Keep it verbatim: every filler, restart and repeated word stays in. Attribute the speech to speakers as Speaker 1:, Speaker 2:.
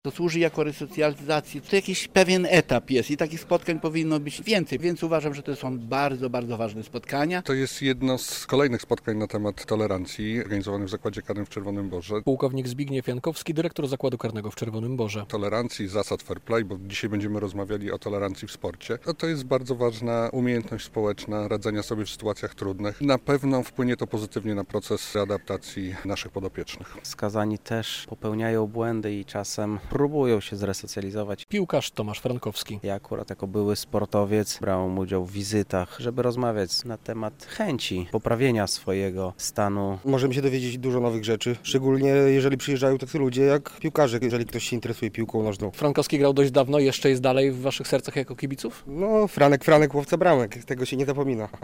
Speaker 1: To służy jako resocjalizacji. To jakiś pewien etap jest i takich spotkań powinno być więcej, więc uważam, że to są bardzo, bardzo ważne spotkania.
Speaker 2: To jest jedno z kolejnych spotkań na temat tolerancji organizowanych w Zakładzie Karnym w Czerwonym Borze.
Speaker 3: Pułkownik Zbigniew Jankowski, dyrektor Zakładu Karnego w Czerwonym Borze.
Speaker 2: Tolerancji, zasad fair play, bo dzisiaj będziemy rozmawiali o tolerancji w sporcie. No to jest bardzo ważna umiejętność społeczna, radzenia sobie w sytuacjach trudnych. Na pewno wpłynie to pozytywnie na proces adaptacji naszych podopiecznych.
Speaker 4: Skazani też popełniają błędy i czasem próbują się zresocjalizować.
Speaker 3: Piłkarz Tomasz Frankowski.
Speaker 4: Ja akurat jako były sportowiec brałem udział w wizytach, żeby rozmawiać na temat chęci poprawienia swojego stanu.
Speaker 5: Możemy się dowiedzieć dużo nowych rzeczy, szczególnie jeżeli przyjeżdżają tacy ludzie jak piłkarze, jeżeli ktoś się interesuje piłką nożną.
Speaker 3: Frankowski grał dość dawno, jeszcze jest dalej w waszych sercach jako kibiców?
Speaker 5: No, Franek, Franek, łowca bramek, tego się nie zapomina.